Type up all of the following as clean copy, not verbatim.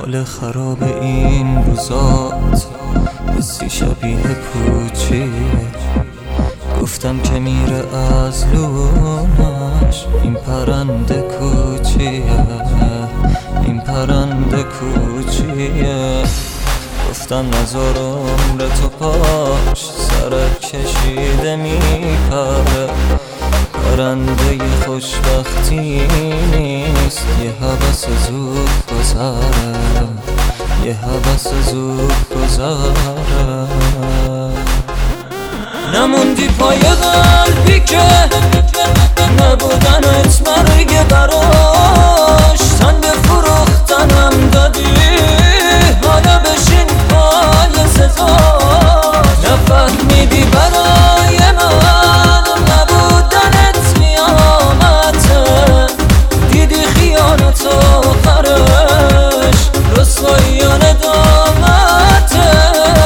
حال خراب این روزات حسی شبیه پوچیه. گفتم که میره از لونش این پرنده کوچیه، این پرنده کوچیه. گفتم نزار عمر تو پاش سرک کشیده میپره. پرنده خوشبختی نیست، یه هوس زود گذره، یه هوس زود گذره. نموندی پای قلبی که نبودنت مرگ براش. تن به فروختنم دادی حالا بشین پای سزاش. نفهمیدی برای من نبودنت قیامته. دیدی خیانت آخرش رسوایان دامته.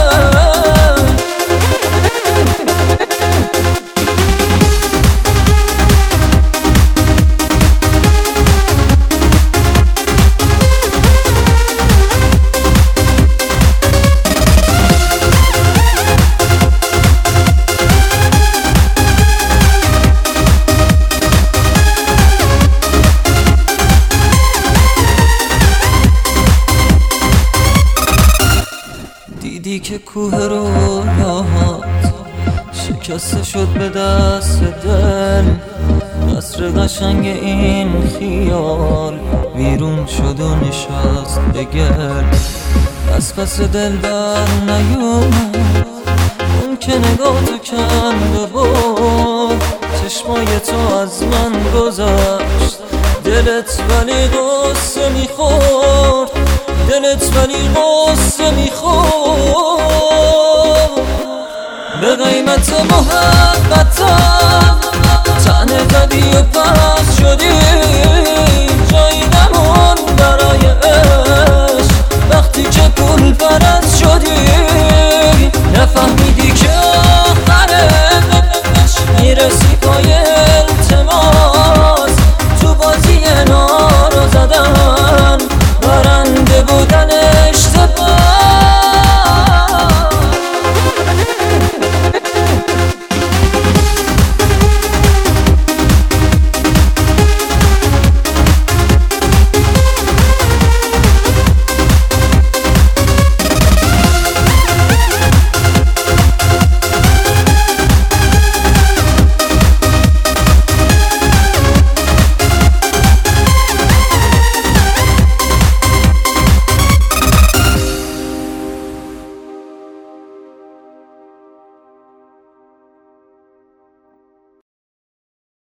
دیدی که کوه رویاهات شکسته شد به دست دل. قصر قشنگ این خیال ویرون شد و نشست به گل. از پس دل بر نیومد اون که نگاه تو کند و چشمای تو از من گذشت. دلت ولی قصه میخورد، دلت ولی قصه میخورد. به قیمت محبتم تنه زدی و پس شدی.